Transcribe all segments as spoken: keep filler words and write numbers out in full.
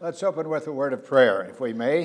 Let's open with a word of prayer, if we may.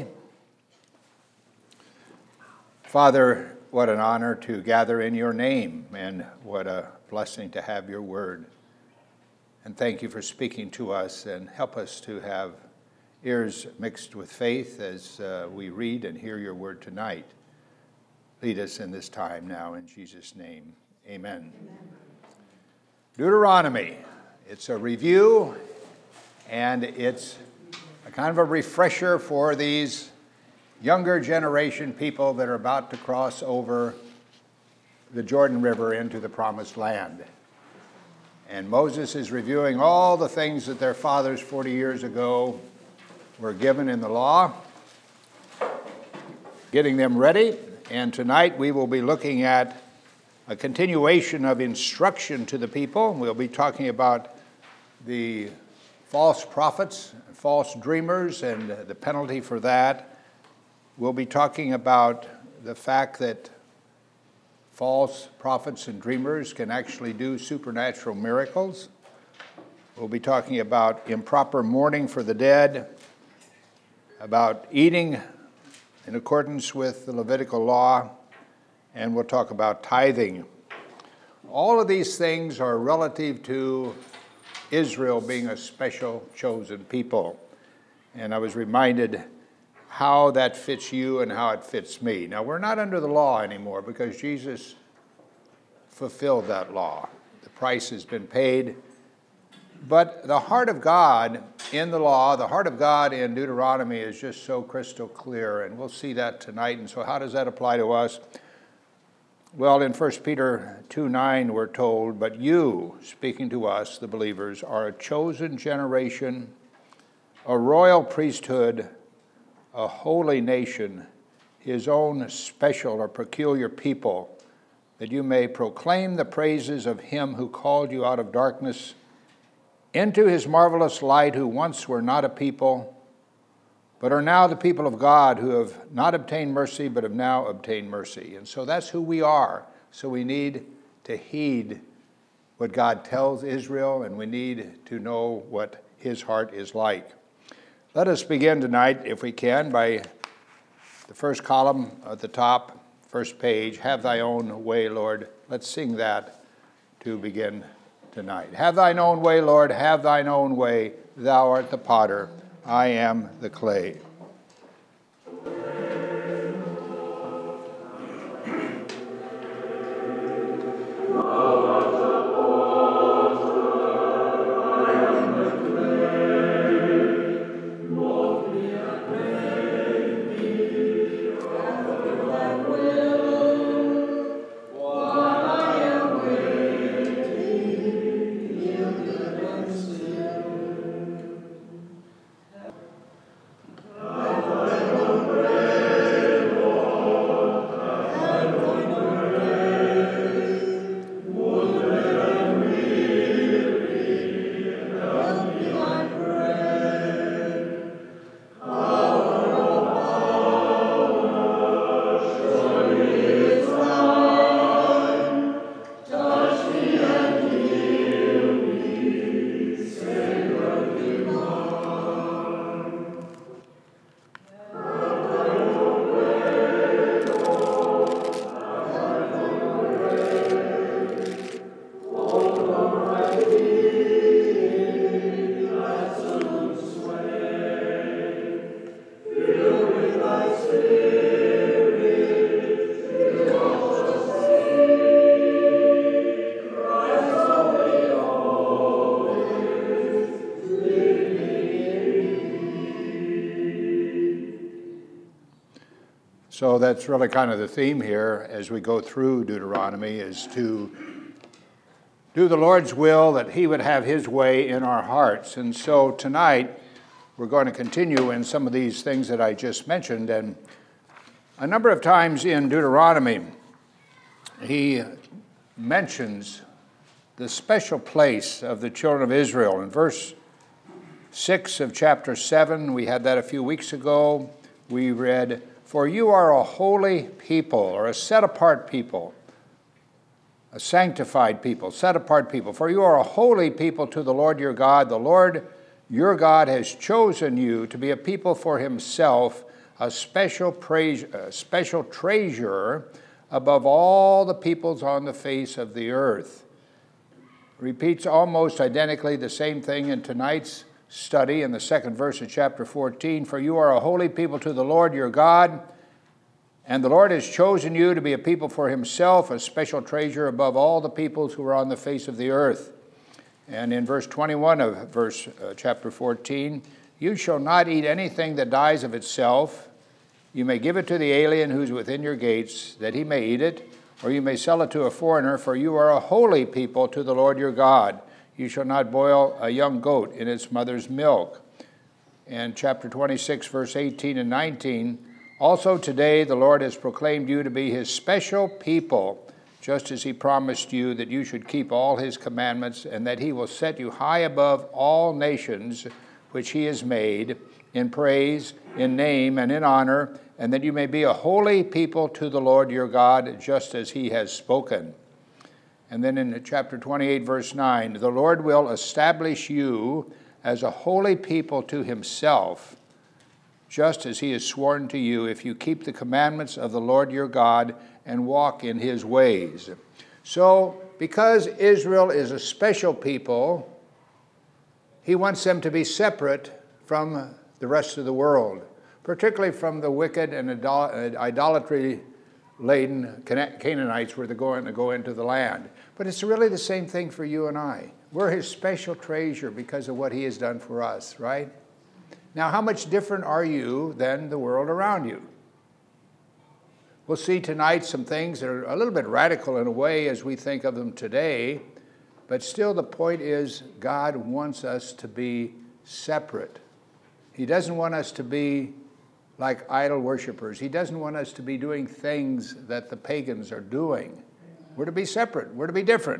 Father, what an honor to gather in your name, and what a blessing to have your word. And thank you for speaking to us, and help us to have ears mixed with faith as uh, we read and hear your word tonight. Lead us in this time now, in Jesus' name. Amen. Amen. Deuteronomy. It's a review, and it's a kind of a refresher for these younger generation people that are about to cross over the Jordan River into the Promised Land. And Moses is reviewing all the things that their fathers forty years ago were given in the law, getting them ready. And tonight we will be looking at a continuation of instruction to the people. We'll be talking about the false prophets, false dreamers, and the penalty for that. We'll be talking about the fact that false prophets and dreamers can actually do supernatural miracles. We'll be talking about improper mourning for the dead, about eating in accordance with the Levitical law, and we'll talk about tithing. All of these things are relative to Israel being a special chosen people. And I was reminded how that fits you and how it fits me. Now, we're not under the law anymore because Jesus fulfilled that law. The price has been paid. But the heart of God in the law, the heart of God in Deuteronomy is just so crystal clear, and we'll see that tonight. And so how does that apply to us? Well, in First Peter two nine, we're told, "But you," speaking to us, the believers, "are a chosen generation, a royal priesthood, a holy nation, his own special or peculiar people, that you may proclaim the praises of him who called you out of darkness into his marvelous light, who once were not a people, but are now the people of God, who have not obtained mercy, but have now obtained mercy." And so that's who we are. So we need to heed what God tells Israel, and we need to know what his heart is like. Let us begin tonight, if we can, by the first column at the top, first page, "Have thy own way, Lord." Let's sing that to begin tonight. "Have thine own way, Lord, have thine own way. Thou art the potter, I am the clay." So that's really kind of the theme here as we go through Deuteronomy, is to do the Lord's will, that he would have his way in our hearts. And so tonight we're going to continue in some of these things that I just mentioned. And a number of times in Deuteronomy, he mentions the special place of the children of Israel. In verse six of chapter seven, we had that a few weeks ago, we read, "For you are a holy people," or a set-apart people, a sanctified people, set-apart people. "For you are a holy people to the Lord your God. The Lord your God has chosen you to be a people for himself, a special, praise, a special treasure above all the peoples on the face of the earth. Repeats almost identically the same thing in tonight's study in the second verse of chapter fourteen. For you are a holy people to the Lord your God, and the Lord has chosen you to be a people for himself, a special treasure above all the peoples who are on the face of the earth. And in verse twenty-one of verse uh, chapter fourteen, you shall not eat anything that dies of itself. You may give it to the alien who's within your gates, that he may eat it, or you may sell it to a foreigner, for you are a holy people to the Lord your God. You shall not boil a young goat in its mother's milk. And chapter twenty-six, verse eighteen and nineteen, also today the Lord has proclaimed you to be his special people, just as he promised you that you should keep all his commandments, and that he will set you high above all nations which he has made, in praise, in name, and in honor, and that you may be a holy people to the Lord your God, just as he has spoken. And then in chapter twenty-eight, verse nine, the Lord will establish you as a holy people to himself, just as he has sworn to you, if you keep the commandments of the Lord your God and walk in his ways. So, because Israel is a special people, he wants them to be separate from the rest of the world, particularly from the wicked and idolatry-laden Canaanites where they're going to go into the land. But it's really the same thing for you and I. We're his special treasure because of what he has done for us, right? Now, how much different are you than the world around you? We'll see tonight some things that are a little bit radical in a way as we think of them today, but still the point is God wants us to be separate. He doesn't want us to be like idol worshipers. He doesn't want us to be doing things that the pagans are doing. We're to be separate. We're to be different.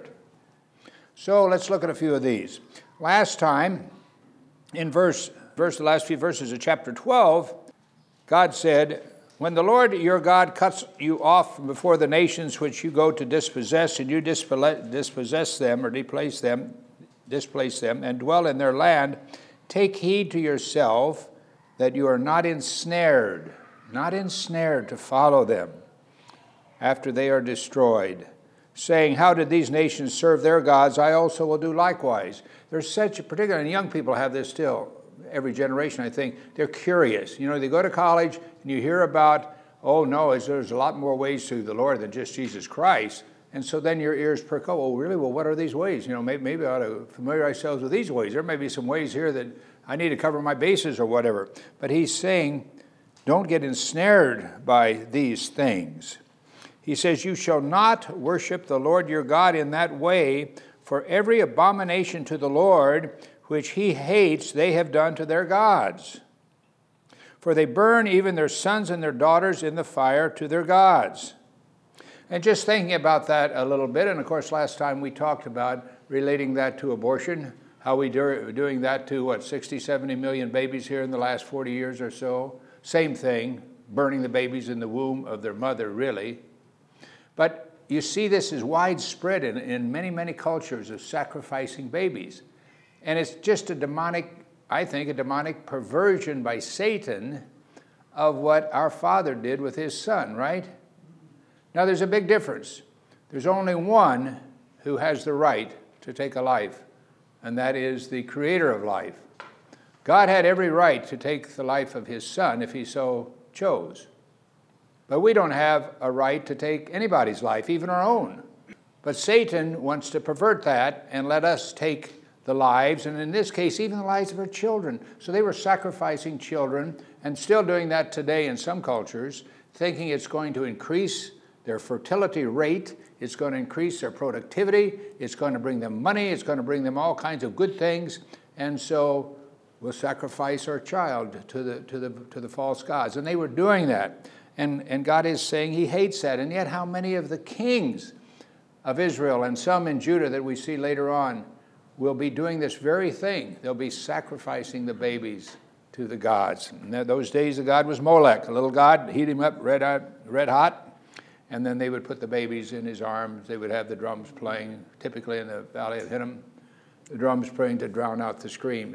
So let's look at a few of these. Last time, in verse, verse the last few verses of chapter twelve, God said, when the Lord your God cuts you off from before the nations which you go to dispossess, and you dispossess them or displace them, displace them, and dwell in their land, take heed to yourself that you are not ensnared, not ensnared to follow them after they are destroyed, saying, how did these nations serve their gods? I also will do likewise. There's such, particularly young people have this still, every generation, I think, they're curious. You know, they go to college and you hear about, oh no, there's a lot more ways to the Lord than just Jesus Christ. And so then your ears perk up, oh, really? Well, what are these ways? You know, maybe, maybe I ought to familiarize ourselves with these ways. There may be some ways here that I need to cover my bases or whatever. But he's saying, don't get ensnared by these things. He says, you shall not worship the Lord your God in that way, for every abomination to the Lord which he hates they have done to their gods. For they burn even their sons and their daughters in the fire to their gods. And just thinking about that a little bit, and of course last time we talked about relating that to abortion, how we are doing that to, what, sixty, seventy million babies here in the last forty years or so. Same thing, burning the babies in the womb of their mother, really. But you see this is widespread in, in many, many cultures of sacrificing babies. And it's just a demonic, I think, a demonic perversion by Satan of what our Father did with his Son, right? Now, there's a big difference. There's only one who has the right to take a life, and that is the Creator of life. God had every right to take the life of his Son if he so chose. But we don't have a right to take anybody's life, even our own. But Satan wants to pervert that and let us take the lives, and in this case, even the lives of our children. So they were sacrificing children, and still doing that today in some cultures, thinking it's going to increase their fertility rate, it's going to increase their productivity, it's going to bring them money, it's going to bring them all kinds of good things, and so we'll sacrifice our child to the, to the, to the false gods. And they were doing that, and, and God is saying he hates that. And yet how many of the kings of Israel and some in Judah that we see later on will be doing this very thing? They'll be sacrificing the babies to the gods. And those days the god was Molech, a little god, heat him up red hot, red hot, and then they would put the babies in his arms. They would have the drums playing, typically in the Valley of Hinnom, the drums playing to drown out the screams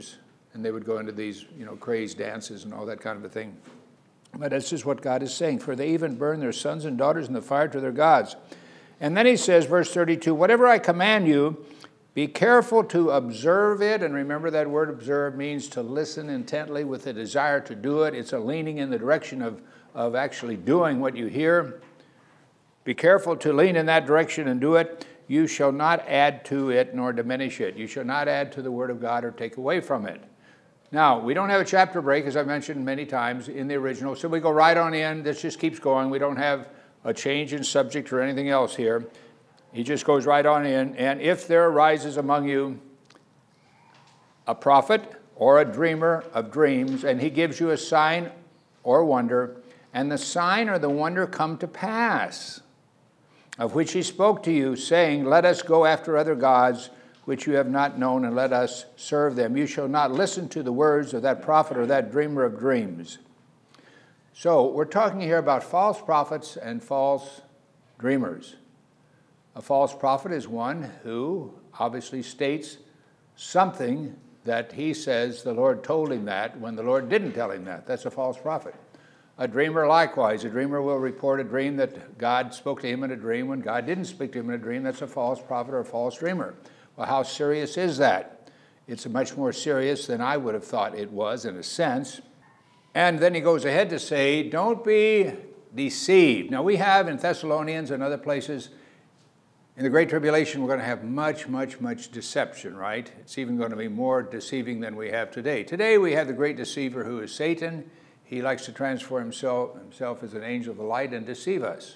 and they would go into these, you know, crazed dances and all that kind of a thing. But this is what God is saying, for they even burn their sons and daughters in the fire to their gods. And then he says, verse thirty-two, whatever I command you, be careful to observe it. And remember, that word observe means to listen intently with a desire to do it. It's a leaning in the direction of, of actually doing what you hear. Be careful to lean in that direction and do it. You shall not add to it nor diminish it. You shall not add to the word of God or take away from it. Now, we don't have a chapter break, as I mentioned many times in the original, so we go right on in. This just keeps going. We don't have a change in subject or anything else here. He just goes right on in. And if there arises among you a prophet or a dreamer of dreams, and he gives you a sign or wonder, and the sign or the wonder come to pass, of which he spoke to you, saying, let us go after other gods, which you have not known, and let us serve them. You shall not listen to the words of that prophet or that dreamer of dreams. So we're talking here about false prophets and false dreamers. A false prophet is one who obviously states something that he says the Lord told him that when the Lord didn't tell him that. That's a false prophet. A dreamer likewise. A dreamer will report a dream that God spoke to him in a dream when God didn't speak to him in a dream. That's a false prophet or a false dreamer. Well, how serious is that? It's much more serious than I would have thought it was in a sense. And then he goes ahead to say, don't be deceived. Now we have in Thessalonians and other places, in the Great Tribulation, we're going to have much, much, much deception, right? It's even going to be more deceiving than we have today. Today we have the great deceiver who is Satan. He likes to transform himself, himself as an angel of the light and deceive us.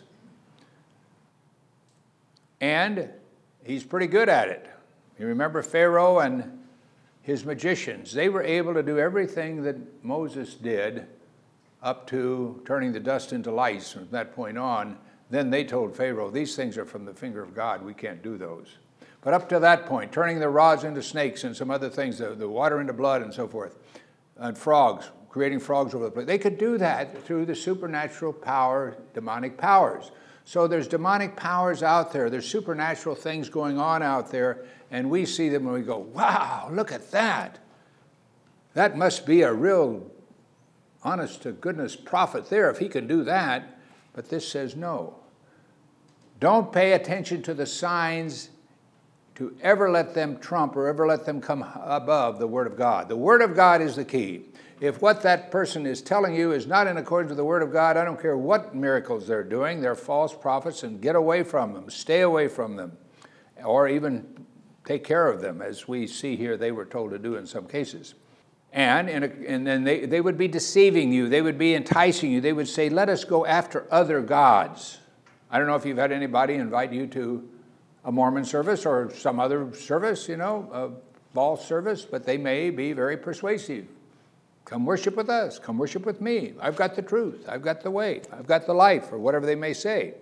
And he's pretty good at it. You remember Pharaoh and his magicians. They were able to do everything that Moses did up to turning the dust into lice. From that point on, then they told Pharaoh, these things are from the finger of God. We can't do those. But up to that point, turning the rods into snakes and some other things, the, the water into blood and so forth, and frogs, creating frogs over the place. They could do that through the supernatural power, demonic powers. So there's demonic powers out there. There's supernatural things going on out there, and we see them and we go, wow, look at that. That must be a real honest-to-goodness prophet there if he can do that. But this says no. Don't pay attention to the signs to ever let them trump or ever let them come above the Word of God. The Word of God is the key. If what that person is telling you is not in accordance with the Word of God, I don't care what miracles they're doing, they're false prophets, and get away from them, stay away from them, or even take care of them, as we see here they were told to do in some cases. And, in a, and then they, they would be deceiving you, they would be enticing you, they would say, let us go after other gods. I don't know if you've had anybody invite you to a Mormon service or some other service, you know, a false service, but they may be very persuasive. Come worship with us. Come worship with me. I've got the truth. I've got the way. I've got the life, or whatever they may say.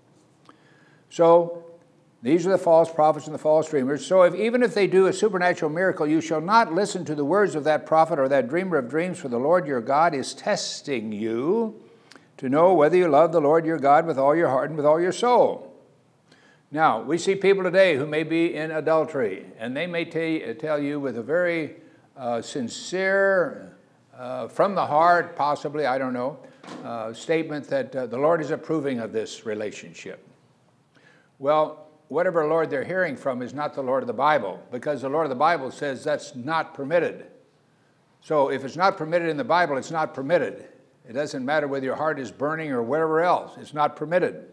So these are the false prophets and the false dreamers. So if, even if they do a supernatural miracle, you shall not listen to the words of that prophet or that dreamer of dreams, for the Lord your God is testing you to know whether you love the Lord your God with all your heart and with all your soul. Now, we see people today who may be in adultery, and they may t- tell you with a very uh, sincere, Uh, from the heart, possibly, I don't know, uh, statement that uh, the Lord is approving of this relationship. Well, whatever Lord they're hearing from is not the Lord of the Bible, because the Lord of the Bible says that's not permitted. So if it's not permitted in the Bible, it's not permitted. It doesn't matter whether your heart is burning or whatever else. It's not permitted.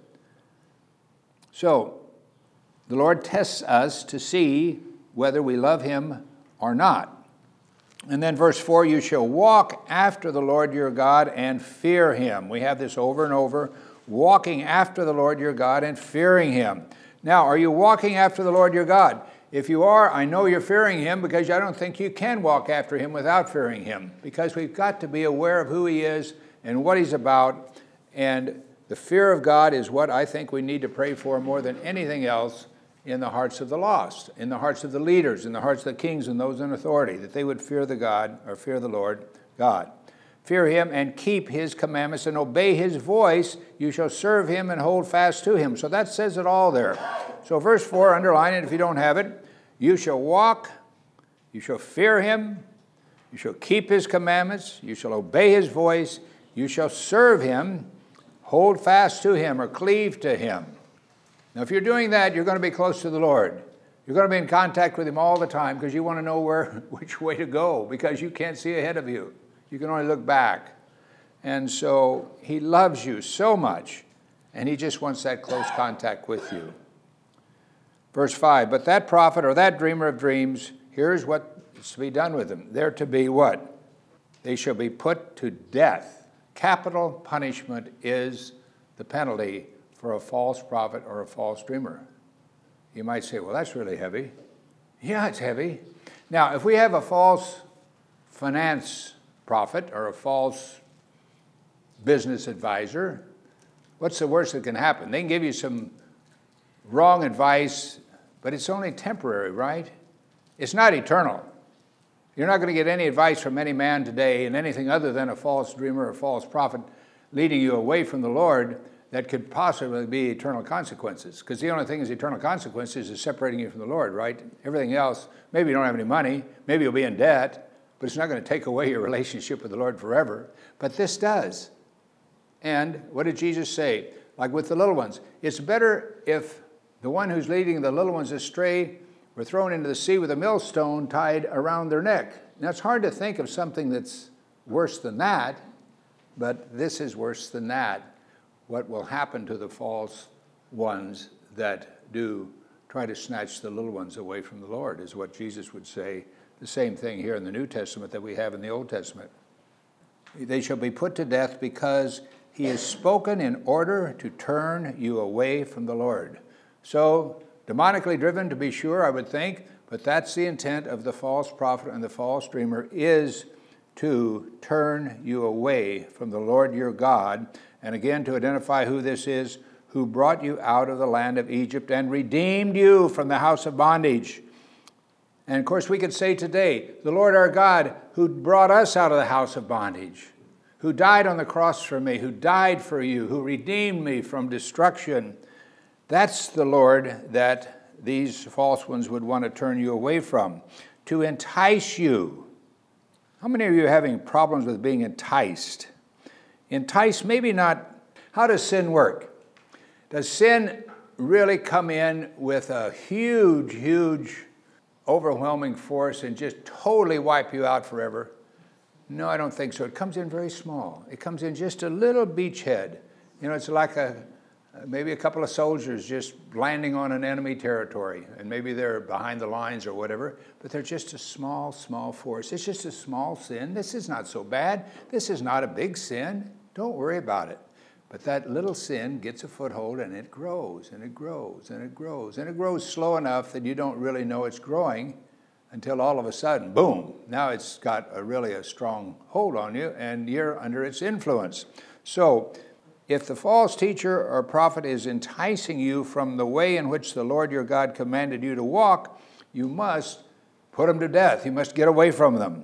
So the Lord tests us to see whether we love him or not. And then verse four, you shall walk after the Lord your God and fear him. We have this over and over, walking after the Lord your God and fearing him. Now, are you walking after the Lord your God? If you are, I know you're fearing him, because I don't think you can walk after him without fearing him, because we've got to be aware of who he is and what he's about. And the fear of God is what I think we need to pray for more than anything else in the hearts of the lost, in the hearts of the leaders, in the hearts of the kings and those in authority, that they would fear the God, or fear the Lord God. Fear him and keep his commandments and obey his voice. You shall serve him and hold fast to him. So that says it all there. So verse four, underline it if you don't have it. You shall walk, you shall fear him, You shall keep his commandments. You shall obey his voice. You shall serve him, hold fast to him, or cleave to him. Now, if you're doing that, you're going to be close to the Lord. You're going to be in contact with him all the time because you want to know where, which way to go, because you can't see ahead of you. You can only look back. And so he loves you so much, and he just wants that close contact with you. Verse five, but that prophet or that dreamer of dreams, here's what is to be done with them. They're to be what? They shall be put to death. Capital punishment is the penalty for a false prophet or a false dreamer. You might say, well, that's really heavy. Yeah, it's heavy. Now, if we have a false finance prophet or a false business advisor, what's the worst that can happen? They can give you some wrong advice, but it's only temporary, right? It's not eternal. You're not going to get any advice from any man today in anything other than a false dreamer or false prophet leading you away from the Lord that could possibly be eternal consequences. Because the only thing is eternal consequences is separating you from the Lord, right? Everything else, maybe you don't have any money, maybe you'll be in debt, but it's not going to take away your relationship with the Lord forever. But this does. And what did Jesus say? Like with the little ones, it's better if the one who's leading the little ones astray were thrown into the sea with a millstone tied around their neck. Now, it's hard to think of something that's worse than that, but this is worse than that. What will happen to the false ones that do try to snatch the little ones away from the Lord is what Jesus would say. The same thing here in the New Testament that we have in the Old Testament. They shall be put to death because he has spoken in order to turn you away from the Lord. So, demonically driven, to be sure, I would think, but that's the intent of the false prophet and the false dreamer, is to turn you away from the Lord your God, and again to identify who this is, who brought you out of the land of Egypt and redeemed you from the house of bondage. And of course we could say today, the Lord our God, who brought us out of the house of bondage, who died on the cross for me, who died for you, who redeemed me from destruction. That's the Lord that these false ones would want to turn you away from, to entice you. How many of you are having problems with being enticed? Entice, maybe not. How does sin work? Does sin really come in with a huge, huge, overwhelming force and just totally wipe you out forever? No, I don't think so. It comes in very small. It comes in just a little beachhead. You know, it's like a maybe a couple of soldiers just landing on an enemy territory, and maybe they're behind the lines or whatever, but they're just a small, small force. It's just a small sin. This is not so bad. This is not a big sin. Don't worry about it. But that little sin gets a foothold, and it grows, and it grows, and it grows, and it grows slow enough that you don't really know it's growing until all of a sudden, boom, now it's got a really a strong hold on you, and you're under its influence. So, if the false teacher or prophet is enticing you from the way in which the Lord your God commanded you to walk, you must put them to death. You must get away from them.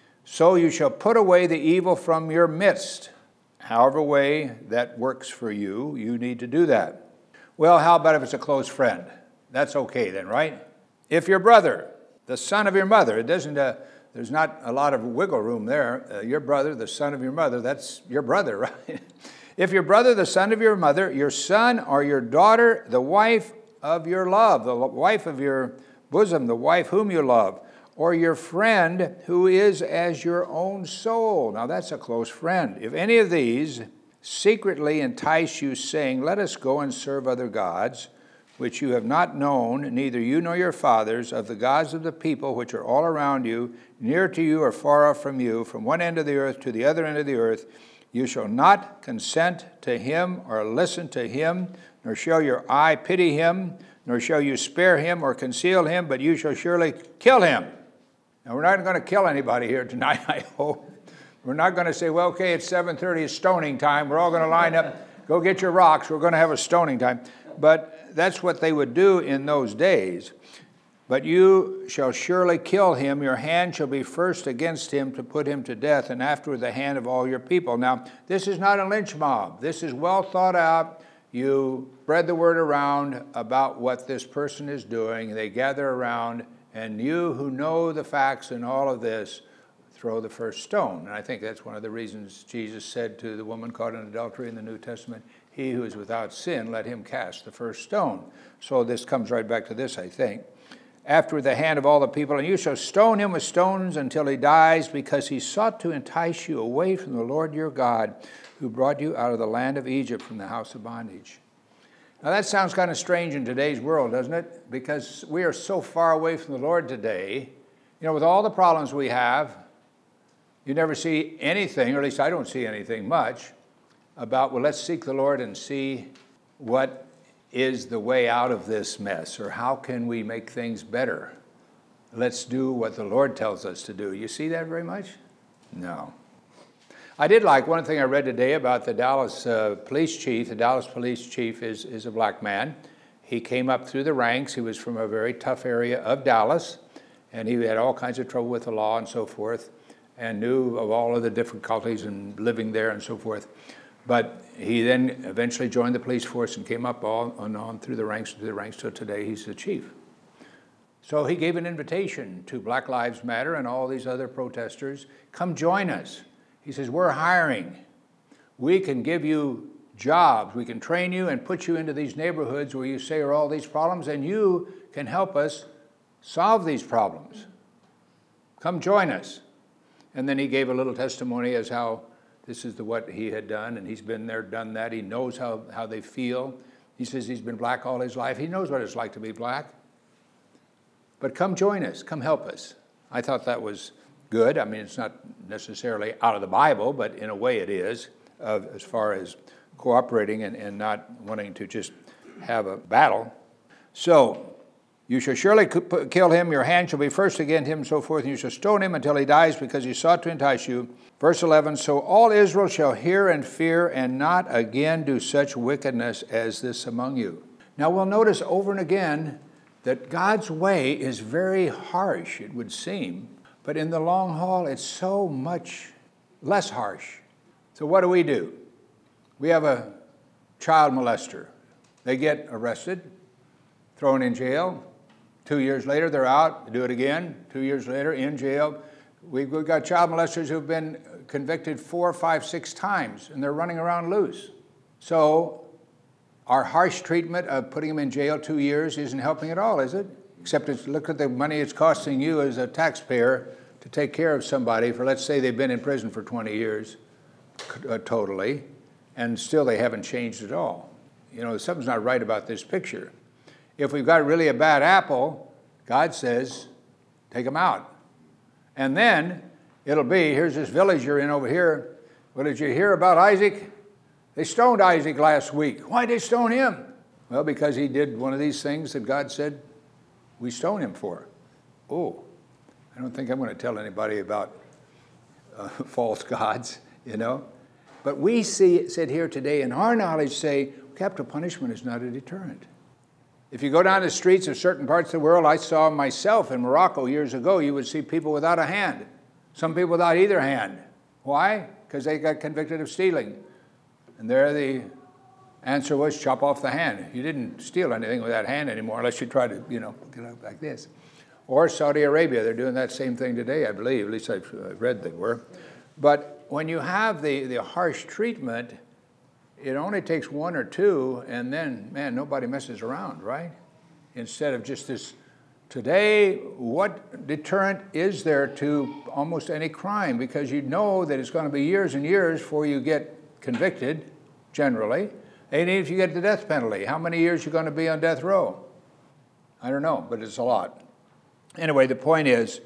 So you shall put away the evil from your midst. However way that works for you, you need to do that. Well, how about if it's a close friend? That's okay then, right? If your brother, the son of your mother, it doesn't, uh, there's not a lot of wiggle room there. Uh, your brother, the son of your mother, that's your brother, right? If your brother, the son of your mother, your son or your daughter, the wife of your love, the wife of your bosom, the wife whom you love, or your friend who is as your own soul. Now that's a close friend. If any of these secretly entice you, saying, let us go and serve other gods, which you have not known, neither you nor your fathers, of the gods of the people which are all around you, near to you or far off from you, from one end of the earth to the other end of the earth, you shall not consent to him or listen to him, nor shall your eye pity him, nor shall you spare him or conceal him, but you shall surely kill him. Now, we're not going to kill anybody here tonight, I hope. We're not going to say, well, okay, it's seven thirty, it's stoning time. We're all going to line up, go get your rocks. We're going to have a stoning time. But that's what they would do in those days. But you shall surely kill him. Your hand shall be first against him to put him to death, and afterward the hand of all your people. Now, this is not a lynch mob. This is well thought out. You spread the word around about what this person is doing. They gather around, and you who know the facts and all of this, throw the first stone. And I think that's one of the reasons Jesus said to the woman caught in adultery in the New Testament, he who is without sin, let him cast the first stone. So this comes right back to this, I think. After the hand of all the people, and you shall stone him with stones until he dies, because he sought to entice you away from the Lord your God, who brought you out of the land of Egypt from the house of bondage. Now that sounds kind of strange in today's world, doesn't it? Because we are so far away from the Lord today. You know, with all the problems we have, you never see anything, or at least I don't see anything much, about, well, let's seek the Lord and see what is the way out of this mess, or how can we make things better? Let's do what the Lord tells us to do. You see that very much? No. I did like one thing I read today about the Dallas uh, police chief. The Dallas police chief is, is a black man. He came up through the ranks. He was from a very tough area of Dallas, and he had all kinds of trouble with the law and so forth, and knew of all of the difficulties in living there and so forth. But he then eventually joined the police force and came up all and on through the ranks, through the ranks till today he's the chief. So he gave an invitation to Black Lives Matter and all these other protesters, come join us. He says, we're hiring. We can give you jobs. We can train you and put you into these neighborhoods where you say are all these problems, and you can help us solve these problems. Come join us. And then he gave a little testimony as how this is the, what he had done, and he's been there, done that. He knows how, how they feel. He says he's been black all his life. He knows what it's like to be black. But come join us. Come help us. I thought that was good. I mean, it's not necessarily out of the Bible, but in a way it is, uh, as far as cooperating and, and not wanting to just have a battle. So, you shall surely kill him, your hand shall be first against him, and so forth, and you shall stone him until he dies, because he sought to entice you. Verse eleven, so all Israel shall hear and fear, and not again do such wickedness as this among you. Now we'll notice over and again that God's way is very harsh, it would seem, but in the long haul it's so much less harsh. So what do we do? We have a child molester. They get arrested, thrown in jail. Two years later, they're out, they do it again. Two years later, in jail. We've got child molesters who've been convicted four, five, six times, and they're running around loose. So our harsh treatment of putting them in jail two years isn't helping at all, is it? Except it's, look at the money it's costing you as a taxpayer to take care of somebody for, let's say they've been in prison for twenty years, uh, totally, and still they haven't changed at all. You know, something's not right about this picture. If we've got really a bad apple, God says, take them out. And then it'll be, here's this village you're in over here. Well, did you hear about Isaac? They stoned Isaac last week. Why did they stone him? Well, because he did one of these things that God said we stone him for. Oh, I don't think I'm going to tell anybody about uh, false gods, you know. But we see, sit here today in our knowledge say, capital punishment is not a deterrent. If you go down the streets of certain parts of the world, I saw myself in Morocco years ago, you would see people without a hand. Some people without either hand. Why? Because they got convicted of stealing. And there the answer was chop off the hand. You didn't steal anything with that hand anymore unless you try to, you know, get up like this. Or Saudi Arabia, they're doing that same thing today, I believe. At least I've read they were. But when you have the, the harsh treatment, it only takes one or two, and then, man, nobody messes around, right? Instead of just this, today, what deterrent is there to almost any crime? Because you know that it's going to be years and years before you get convicted, generally. And if you get the death penalty, how many years are you going to be on death row? I don't know, but it's a lot. Anyway, the point is,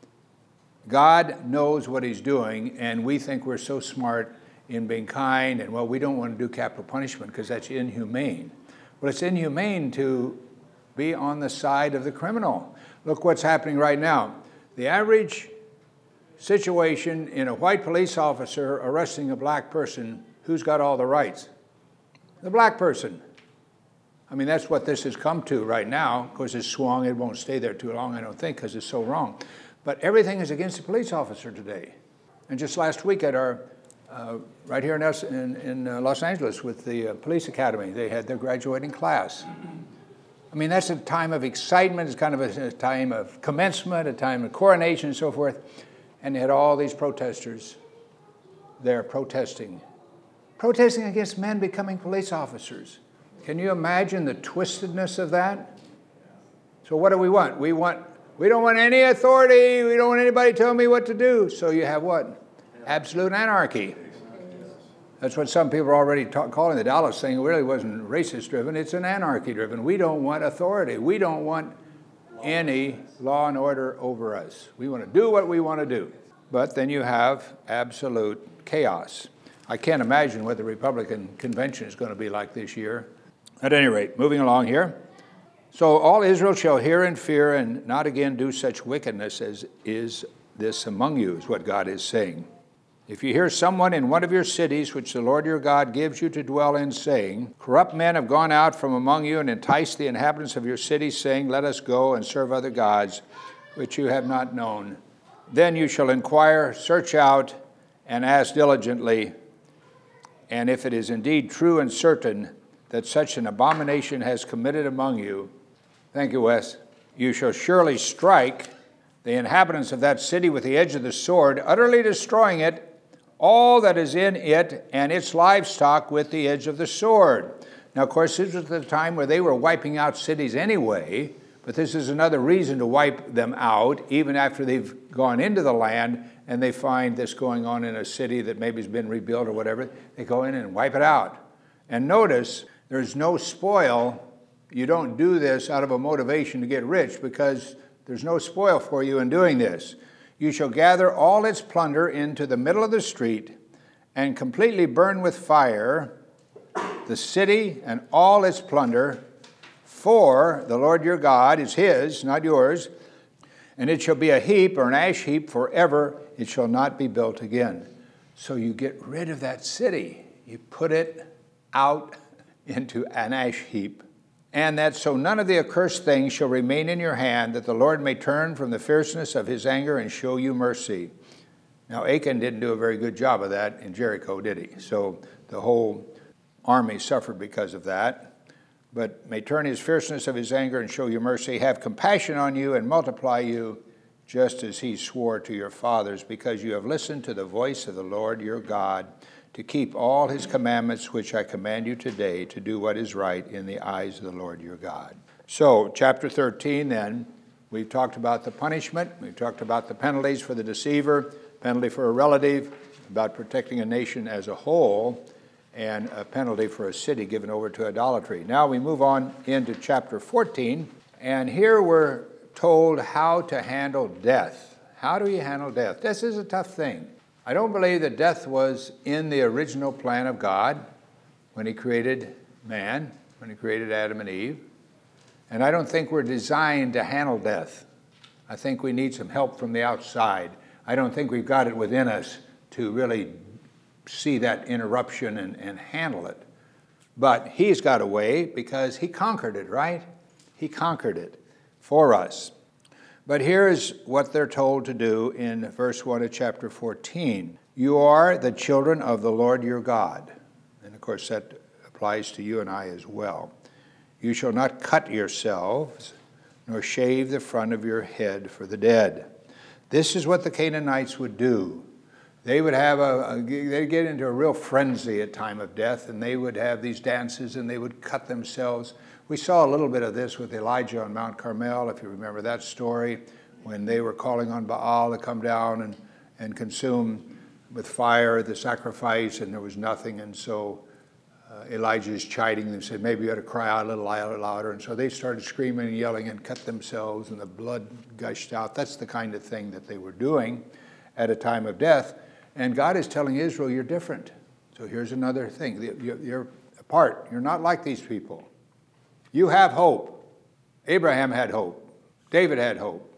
God knows what he's doing, and we think we're so smart in being kind, and well, we don't want to do capital punishment because that's inhumane. Well, it's inhumane to be on the side of the criminal. Look what's happening right now. The average situation in a white police officer arresting a black person, who's got all the rights? The black person. I mean, that's what this has come to right now. Of course, it's swung. It won't stay there too long, I don't think, because it's so wrong. But everything is against the police officer today. And just last week at our Uh, right here in, us, in, in uh, Los Angeles with the uh, police academy, they had their graduating class. I mean, that's a time of excitement. It's kind of a, a time of commencement, a time of coronation and so forth. and they had all these protesters there protesting, protesting against men becoming police officers. Can you imagine the twistedness of that? So what do we want? We want, we don't want any authority. We don't want anybody telling me what to do. So you have what? Absolute anarchy. That's what some people are already ta- calling the Dallas thing. It really wasn't racist driven. It's an anarchy driven. We don't want authority. We don't want any law and order over us. We want to do what we want to do. But then you have absolute chaos. I can't imagine what the Republican convention is going to be like this year. At any rate, moving along here. So all Israel shall hear and fear and not again do such wickedness as is this among you, is what God is saying. If you hear someone in one of your cities, which the Lord your God gives you to dwell in, saying, corrupt men have gone out from among you and enticed the inhabitants of your cities, saying, let us go and serve other gods, which you have not known. Then you shall inquire, search out, and ask diligently, and if it is indeed true and certain that such an abomination has committed among you, thank you, Wes, you shall surely strike the inhabitants of that city with the edge of the sword, utterly destroying it, all that is in it, and its livestock with the edge of the sword. Now, of course, this was the time where they were wiping out cities anyway, but this is another reason to wipe them out, even after they've gone into the land and they find this going on in a city that maybe has been rebuilt or whatever. They go in and wipe it out. And notice, there's no spoil. You don't do this out of a motivation to get rich, because there's no spoil for you in doing this. You shall gather all its plunder into the middle of the street and completely burn with fire the city and all its plunder, for the Lord your God is his, not yours, and it shall be a heap or an ash heap forever. It shall not be built again. So you get rid of that city. You put it out into an ash heap. And that so none of the accursed things shall remain in your hand, that the Lord may turn from the fierceness of his anger and show you mercy. Now, Achan didn't do a very good job of that in Jericho, did he? So the whole army suffered because of that. But may turn his fierceness of his anger and show you mercy, have compassion on you and multiply you, just as he swore to your fathers, because you have listened to the voice of the Lord your God, to keep all his commandments which I command you today, to do what is right in the eyes of the Lord your God. So, chapter thirteen then, we've talked about the punishment, we've talked about the penalties for the deceiver, penalty for a relative, about protecting a nation as a whole, and a penalty for a city given over to idolatry. Now we move on into chapter fourteen, and here we're told how to handle death. How do you handle death? This is a tough thing. I don't believe that death was in the original plan of God when he created man, when he created Adam and Eve. And I don't think we're designed to handle death. I think we need some help from the outside. I don't think we've got it within us to really see that interruption and, and handle it. But he's got a way, because he conquered it, right? He conquered it for us. But here's what they're told to do in verse one of chapter fourteen. You are the children of the Lord your God. And of course that applies to you and I as well. You shall not cut yourselves, nor shave the front of your head for the dead. This is what the Canaanites would do. They would have a, a they'd get into a real frenzy at time of death, and they would have these dances, and they would cut themselves. We saw a little bit of this with Elijah on Mount Carmel, if you remember that story, when they were calling on Baal to come down and, and consume with fire the sacrifice, and there was nothing. And so uh, Elijah is chiding them, said, maybe you ought to cry out a little louder. And so they started screaming and yelling and cut themselves, and the blood gushed out. That's the kind of thing that they were doing at a time of death. And God is telling Israel, you're different. So here's another thing. You're apart. You're not like these people. You have hope. Abraham had hope. David had hope.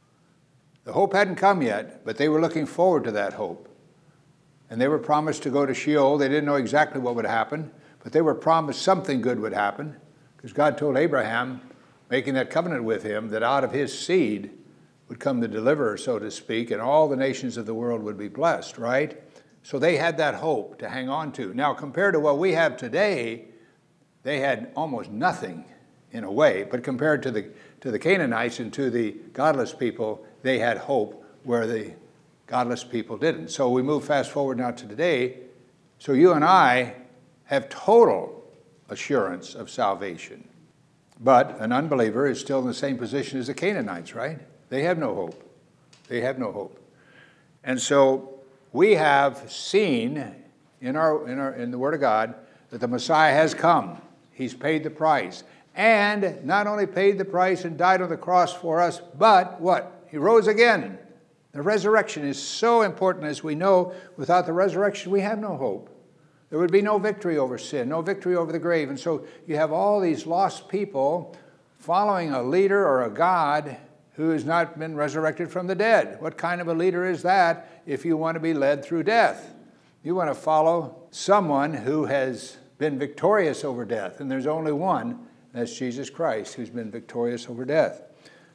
The hope hadn't come yet, but they were looking forward to that hope. And they were promised to go to Sheol. They didn't know exactly what would happen, but they were promised something good would happen, because God told Abraham, making that covenant with him, that out of his seed would come the deliverer, so to speak, and all the nations of the world would be blessed, right? So they had that hope to hang on to. Now, compared to what we have today, they had almost nothing in a way, but compared to the to the Canaanites and to the godless people, they had hope where the godless people didn't. So we move fast forward now to today. So you and I have total assurance of salvation. But an unbeliever is still in the same position as the Canaanites, right? They have no hope. They have no hope. And so we have seen in our in our in the Word of God that the Messiah has come. He's paid the price. And not only paid the price and died on the cross for us, but what? He rose again. The resurrection is so important, as we know. Without the resurrection, we have no hope. There would be no victory over sin, no victory over the grave. And so you have all these lost people following a leader or a God who has not been resurrected from the dead. What kind of a leader is that if you want to be led through death? You want to follow someone who has been victorious over death. And there's only one, that's Jesus Christ, who's been victorious over death.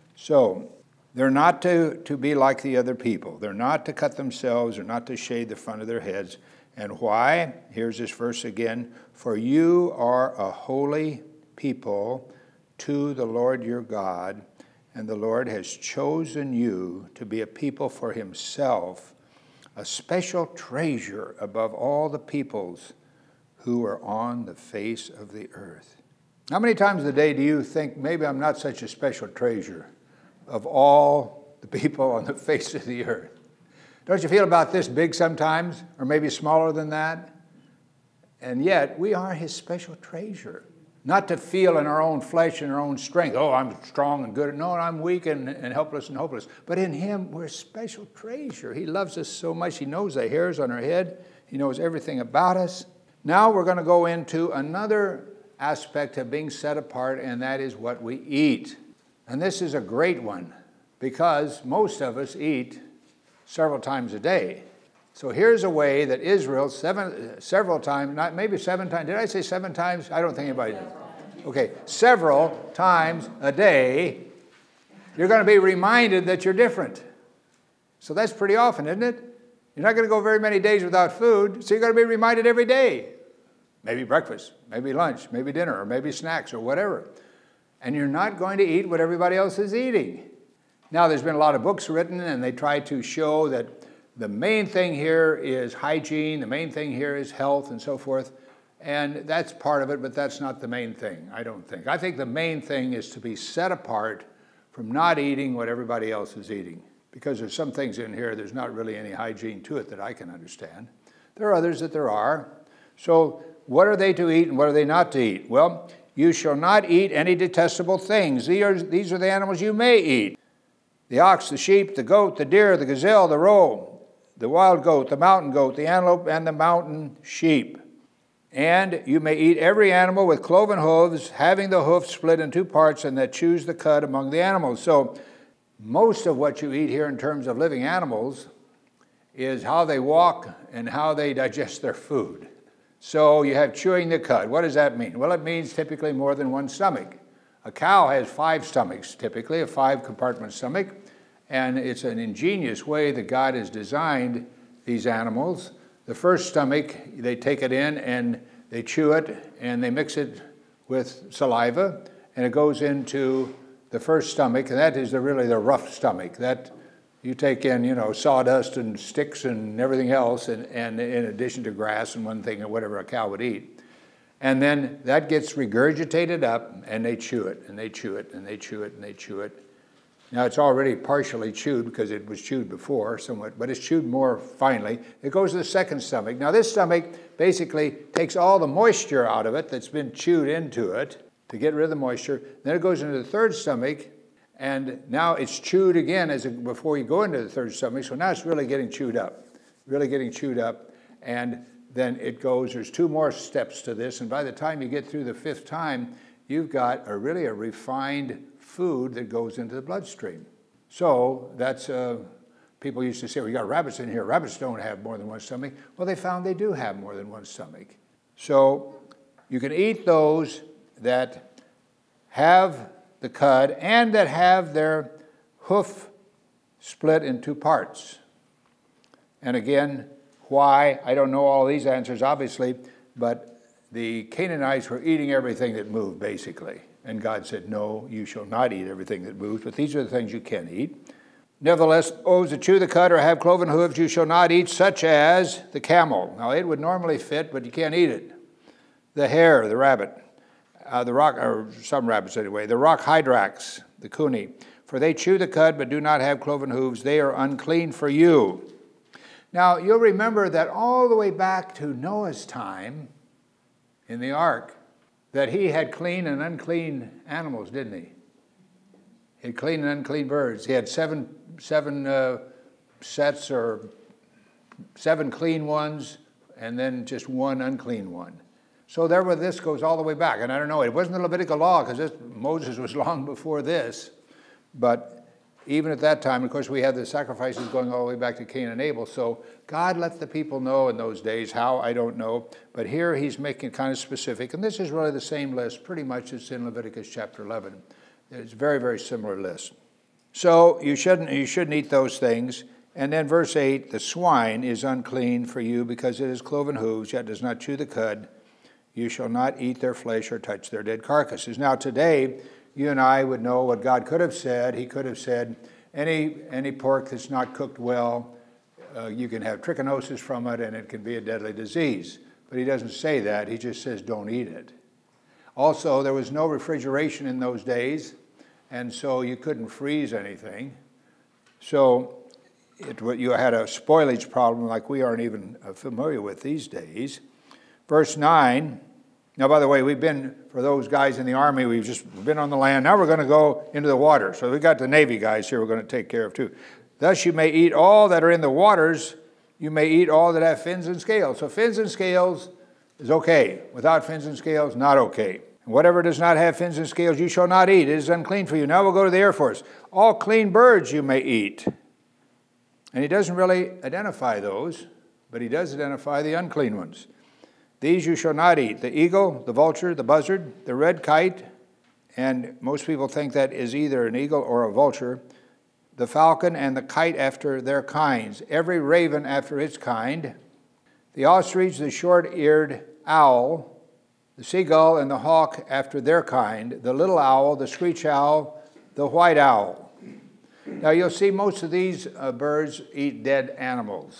So they're not to, to be like the other people. They're not to cut themselves or not to shave the front of their heads. And why? Here's this verse again. For you are a holy people to the Lord your God, and the Lord has chosen you to be a people for himself, a special treasure above all the peoples who are on the face of the earth. How many times a day do you think, maybe I'm not such a special treasure of all the people on the face of the earth? Don't you feel about this big sometimes, or maybe smaller than that? And yet, we are his special treasure. Not to feel in our own flesh and our own strength, oh, I'm strong and good. No, I'm weak and, and helpless and hopeless. But in him, we're a special treasure. He loves us so much. He knows the hairs on our head. He knows everything about us. Now we're going to go into another aspect of being set apart, and that is what we eat. And this is a great one, because most of us eat several times a day. So here's a way that Israel, seven, several times, not maybe seven times, did I say seven times? I don't think anybody did. Okay, several times a day, you're going to be reminded that you're different. So that's pretty often, isn't it? You're not going to go very many days without food, so you're going to be reminded every day. Maybe breakfast, maybe lunch, maybe dinner, or maybe snacks, or whatever. And you're not going to eat what everybody else is eating. Now, there's been a lot of books written, and they try to show that the main thing here is hygiene, the main thing here is health, and so forth. And that's part of it, but that's not the main thing, I don't think. I think the main thing is to be set apart from not eating what everybody else is eating. Because there's some things in here, there's not really any hygiene to it that I can understand. There are others that there are. So what are they to eat and what are they not to eat? Well, you shall not eat any detestable things. These are, these are the animals you may eat. The ox, the sheep, the goat, the deer, the gazelle, the roe, the wild goat, the mountain goat, the antelope, and the mountain sheep. And you may eat every animal with cloven hooves, having the hoof split in two parts, and that chews the cud among the animals. So most of what you eat here in terms of living animals is how they walk and how they digest their food. So you have chewing the cud. What does that mean? Well, it means typically more than one stomach. A cow has five stomachs, typically, a five-compartment stomach, and it's an ingenious way that God has designed these animals. The first stomach, they take it in and they chew it and they mix it with saliva, and it goes into the first stomach, and that is the, really the rough stomach. That you take in, you know, sawdust and sticks and everything else, and, and in addition to grass and one thing or whatever a cow would eat. And then that gets regurgitated up, and they chew it, and they chew it, and they chew it, and they chew it. Now, it's already partially chewed because it was chewed before somewhat, but it's chewed more finely. It goes to the second stomach. Now, this stomach basically takes all the moisture out of it that's been chewed into it to get rid of the moisture. Then it goes into the third stomach, and now it's chewed again as it, before you go into the third stomach. So now it's really getting chewed up, really getting chewed up, and then it goes, there's two more steps to this, and by the time you get through the fifth time, you've got a really a refined food that goes into the bloodstream. So that's, uh, people used to say, well, you got rabbits in here. Rabbits don't have more than one stomach. Well, they found they do have more than one stomach. So you can eat those that have the cud and that have their hoof split in two parts. And again, why? I don't know all these answers, obviously, but the Canaanites were eating everything that moved, basically. And God said, no, you shall not eat everything that moves, but these are the things you can eat. Nevertheless, those that chew the cud or have cloven hooves you shall not eat, such as the camel. Now it would normally fit, but you can't eat it. The hare, the rabbit, uh, the rock, or some rabbits anyway, the rock hyrax, the coonie. For they chew the cud, but do not have cloven hooves. They are unclean for you. Now, you'll remember that all the way back to Noah's time in the ark, that he had clean and unclean animals, didn't he? He had clean and unclean birds. He had seven, seven uh, sets or seven clean ones, and then just one unclean one. So there, where this goes all the way back. And I don't know, it wasn't the Levitical law, because Moses was long before this. But even at that time, of course, we had the sacrifices going all the way back to Cain and Abel. So God let the people know in those days. How, I don't know. But here he's making it kind of specific. And this is really the same list, pretty much, as in Leviticus chapter eleven. It's a very, very similar list. So you shouldn't, you shouldn't eat those things. And then verse eight, the swine is unclean for you because it has cloven hooves, yet does not chew the cud. You shall not eat their flesh or touch their dead carcasses. Now today, you and I would know what God could have said. He could have said, any, any pork that's not cooked well, uh, you can have trichinosis from it and it can be a deadly disease. But he doesn't say that. He just says, don't eat it. Also, there was no refrigeration in those days, and so you couldn't freeze anything. So it, you had a spoilage problem like we aren't even familiar with these days. Verse nine, now, by the way, we've been, for those guys in the Army, we've just been on the land. Now we're going to go into the water. So we've got the Navy guys here we're going to take care of too. Thus you may eat all that are in the waters. You may eat all that have fins and scales. So fins and scales is okay. Without fins and scales, not okay. And whatever does not have fins and scales, you shall not eat. It is unclean for you. Now we'll go to the Air Force. All clean birds you may eat. And he doesn't really identify those, but he does identify the unclean ones. These you shall not eat, the eagle, the vulture, the buzzard, the red kite, and most people think that is either an eagle or a vulture, the falcon and the kite after their kinds, every raven after its kind, the ostrich, the short-eared owl, the seagull and the hawk after their kind, the little owl, the screech owl, the white owl. Now you'll see most of these uh, birds eat dead animals.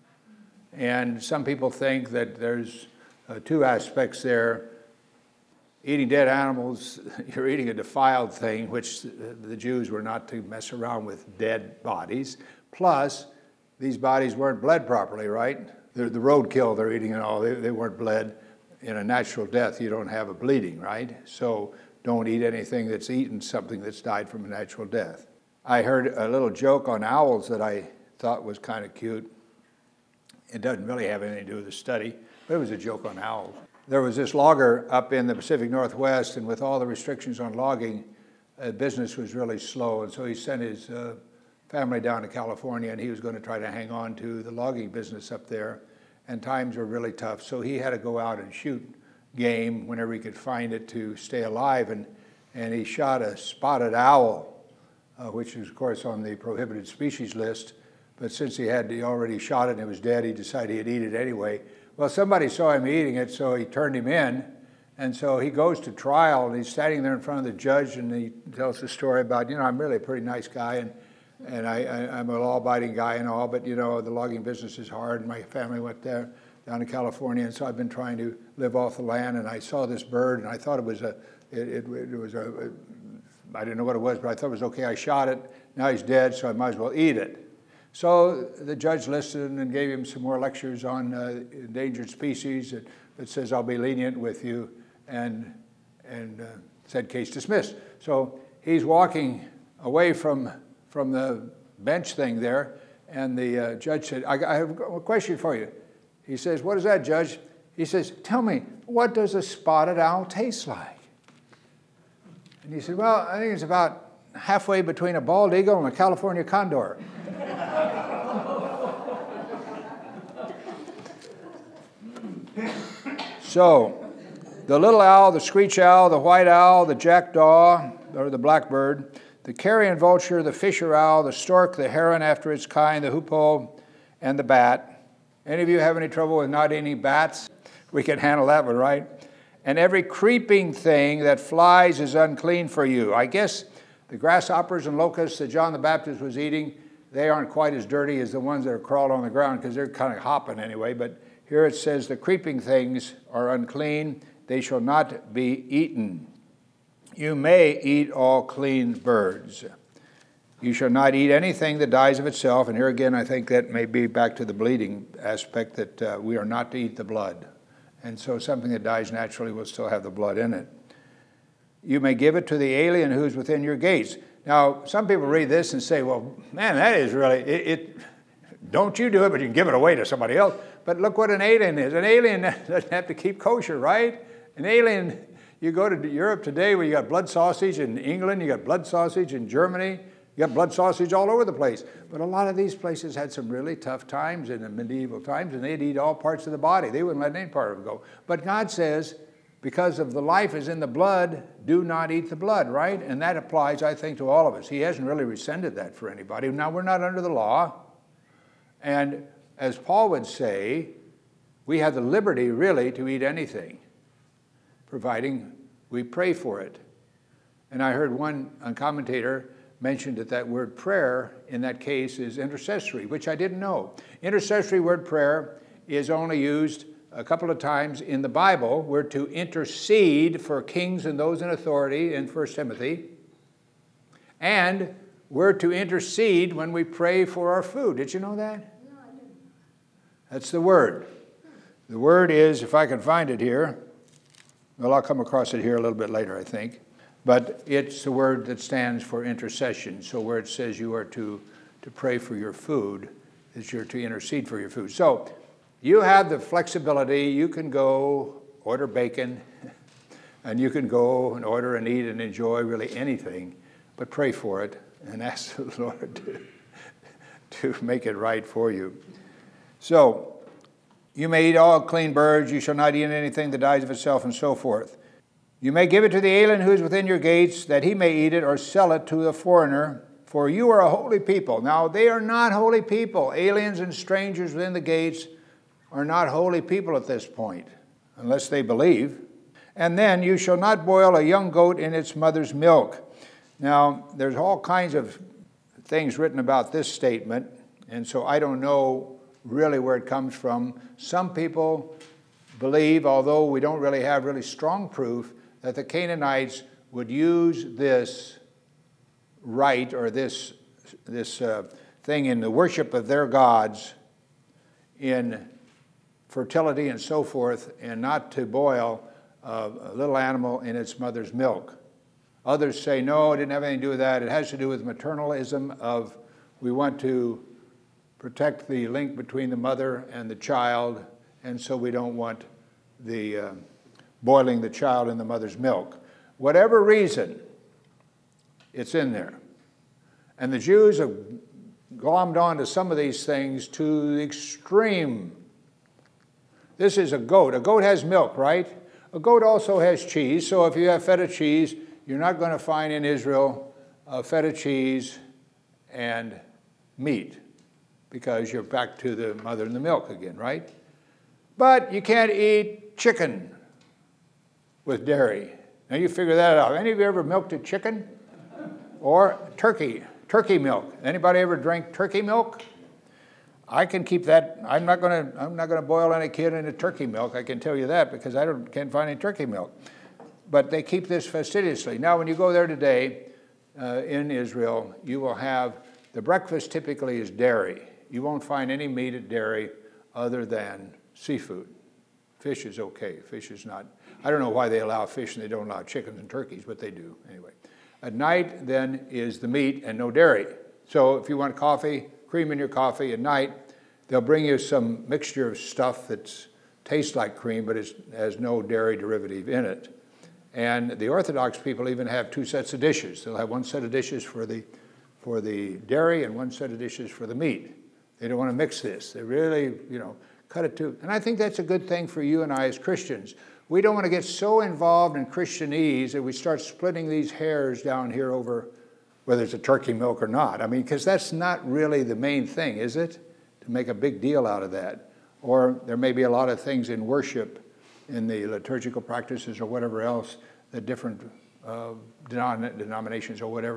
And some people think that there's Uh, two aspects there. Eating dead animals, you're eating a defiled thing, which the Jews were not to mess around with dead bodies. Plus, these bodies weren't bled properly, right? They're the roadkill they're eating and all, they, they weren't bled. In a natural death, you don't have a bleeding, right? So don't eat anything that's eaten something that's died from a natural death. I heard a little joke on owls that I thought was kind of cute. It doesn't really have anything to do with the study, but it was a joke on owls. There was this logger up in the Pacific Northwest, and with all the restrictions on logging, uh, business was really slow, and so he sent his uh, family down to California, and he was going to try to hang on to the logging business up there, and times were really tough, so he had to go out and shoot game whenever he could find it to stay alive, and, and he shot a spotted owl, uh, which is, of course, on the prohibited species list, but since he had he already shot it and it was dead, he decided he'd eat it anyway. Well, somebody saw him eating it, so he turned him in. And so he goes to trial, and he's standing there in front of the judge, and he tells the story about, you know, I'm really a pretty nice guy, and, and I, I, I'm a law-abiding guy and all, but, you know, the logging business is hard, and my family went there down to California, and so I've been trying to live off the land, and I saw this bird, and I thought it was a, it, it, it was a, a, I didn't know what it was, but I thought it was okay. I shot it. Now he's dead, so I might as well eat it. So the judge listened and gave him some more lectures on uh, endangered species that, that says, I'll be lenient with you, and, and uh, said case dismissed. So he's walking away from, from the bench thing there, and the uh, judge said, I, I have a question for you. He says, what is that, Judge? He says, tell me, what does a spotted owl taste like? And he said, well, I think it's about halfway between a bald eagle and a California condor. So, the little owl, the screech owl, the white owl, the jackdaw, or the blackbird, the carrion vulture, the fisher owl, the stork, the heron after its kind, the hoopoe, and the bat. Any of you have any trouble with not eating bats? We can handle that one, right? And every creeping thing that flies is unclean for you. I guess the grasshoppers and locusts that John the Baptist was eating, they aren't quite as dirty as the ones that are crawled on the ground because they're kind of hopping anyway. But here it says, the creeping things are unclean. They shall not be eaten. You may eat all clean birds. You shall not eat anything that dies of itself. And here again, I think that may be back to the bleeding aspect, that uh, we are not to eat the blood. And so something that dies naturally will still have the blood in it. You may give it to the alien who's within your gates. Now, some people read this and say, well, man, that is really, it, it don't you do it, but you can give it away to somebody else. But look what an alien is. An alien doesn't have to keep kosher, right? An alien, you go to Europe today where you got blood sausage in England, you got blood sausage in Germany, you got blood sausage all over the place. But a lot of these places had some really tough times in the medieval times, and they'd eat all parts of the body. They wouldn't let any part of it go. But God says, because of the life is in the blood, do not eat the blood, right? And that applies, I think, to all of us. He hasn't really rescinded that for anybody. Now, we're not under the law. And as Paul would say, we have the liberty, really, to eat anything, providing we pray for it. And I heard one commentator mentioned that that word prayer in that case is intercessory, which I didn't know. Intercessory word prayer is only used a couple of times in the Bible. We're to intercede for kings and those in authority in First Timothy. And we're to intercede when we pray for our food. Did you know that? No, I didn't. That's the word. The word is, if I can find it here, well, I'll come across it here a little bit later, I think. But it's the word that stands for intercession. So where it says you are to, to pray for your food, is you're to intercede for your food. So you have the flexibility. You can go order bacon, and you can go and order and eat and enjoy really anything, but pray for it and ask the Lord to, to make it right for you. So you may eat all clean birds. You shall not eat anything that dies of itself, and so forth. You may give it to the alien who is within your gates, that he may eat it, or sell it to the foreigner, for you are a holy people. Now, they are not holy people. Aliens and strangers within the gates are not holy people at this point, unless they believe. And then you shall not boil a young goat in its mother's milk. Now, there's all kinds of things written about this statement, and so I don't know really where it comes from. Some people believe, although we don't really have really strong proof, that the Canaanites would use this rite or this, this uh, thing in the worship of their gods in fertility and so forth, and not to boil uh, a little animal in its mother's milk. Others say, no, it didn't have anything to do with that. It has to do with maternalism of we want to protect the link between the mother and the child, and so we don't want the uh, boiling the child in the mother's milk. Whatever reason, it's in there. And the Jews have glommed on to some of these things to the extreme. This is a goat. A goat has milk, right? A goat also has cheese. So if you have feta cheese, you're not going to find in Israel uh, feta cheese and meat, because you're back to the mother and the milk again, right? But you can't eat chicken with dairy. Now you figure that out. Any of you ever milked a chicken? Or turkey, turkey milk. Anybody ever drank turkey milk? I can keep that. I'm not going to. I'm not going to boil any kid into turkey milk. I can tell you that, because I don't, can't find any turkey milk. But they keep this fastidiously. Now, when you go there today uh, in Israel, you will have the breakfast. Typically, is dairy. You won't find any meat at dairy other than seafood. Fish is okay. Fish is not. I don't know why they allow fish and they don't allow chickens and turkeys, but they do anyway. At night, then, is the meat and no dairy. So if you want coffee, cream in your coffee at night, they'll bring you some mixture of stuff that tastes like cream, but it has no dairy derivative in it. And the Orthodox people even have two sets of dishes. They'll have one set of dishes for the, for the dairy and one set of dishes for the meat. They don't want to mix this. They really, you know, cut it to. And I think that's a good thing for you and I as Christians. We don't want to get so involved in Christianese that we start splitting these hairs down here over whether it's a turkey milk or not. I mean, because that's not really the main thing, is it? To make a big deal out of that. Or there may be a lot of things in worship, in the liturgical practices or whatever else, that different uh, denom- denominations or whatever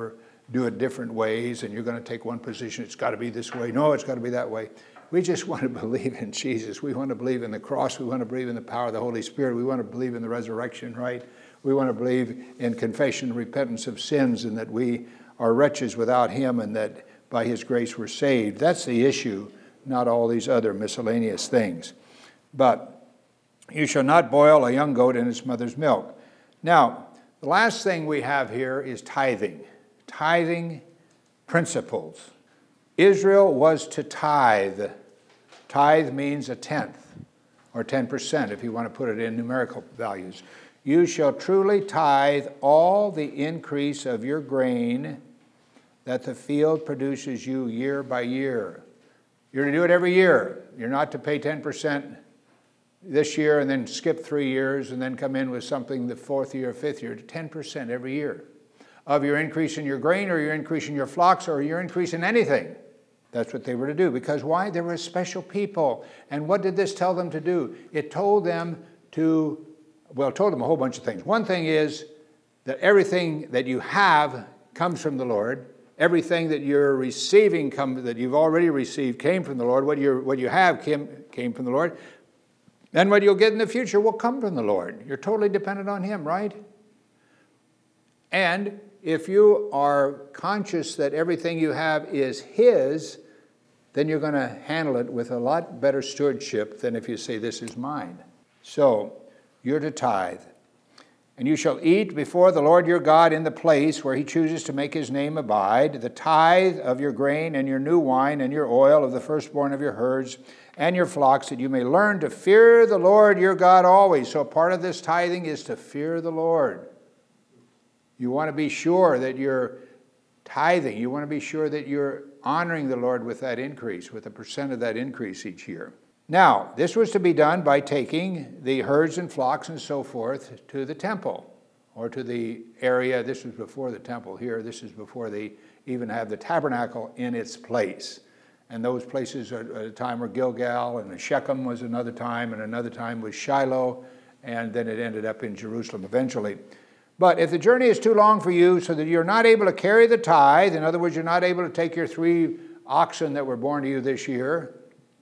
do it different ways, and you're going to take one position, it's got to be this way. No, it's got to be that way. We just want to believe in Jesus. We want to believe in the cross. We want to believe in the power of the Holy Spirit. We want to believe in the resurrection, right? We want to believe in confession and repentance of sins, and that we are wretches without him, and that by his grace we're saved. That's the issue, not all these other miscellaneous things. But you shall not boil a young goat in its mother's milk. Now, the last thing we have here is tithing. Tithing principles. Israel was to tithe. Tithe means a tenth, or ten percent if you want to put it in numerical values. You shall truly tithe all the increase of your grain that the field produces you year by year. You're to do it every year. You're not to pay ten percent this year and then skip three years and then come in with something the fourth year or fifth year. ten percent every year of your increase in your grain, or your increase in your flocks, or your increase in anything. That's what they were to do. Because why? They were a special people. And what did this tell them to do? It told them to, well, it told them a whole bunch of things. One thing is that everything that you have comes from the Lord. Everything that you're receiving, come, that you've already received, came from the Lord. What, you're, what you have came, came from the Lord. And what you'll get in the future will come from the Lord. You're totally dependent on him, right? And if you are conscious that everything you have is his, then you're going to handle it with a lot better stewardship than if you say, this is mine. So, you're to tithe. And you shall eat before the Lord your God in the place where he chooses to make his name abide, the tithe of your grain and your new wine and your oil of the firstborn of your herds and your flocks, that you may learn to fear the Lord your God always. So part of this tithing is to fear the Lord. You want to be sure that you're tithing. You want to be sure that you're honoring the Lord with that increase, with a percent of that increase each year. Now, this was to be done by taking the herds and flocks and so forth to the temple, or to the area. This was before the temple here. This is before they even have the tabernacle in its place. And those places at a time were Gilgal, and Shechem was another time, and another time was Shiloh, and then it ended up in Jerusalem eventually. But if the journey is too long for you so that you're not able to carry the tithe, in other words, you're not able to take your three oxen that were born to you this year,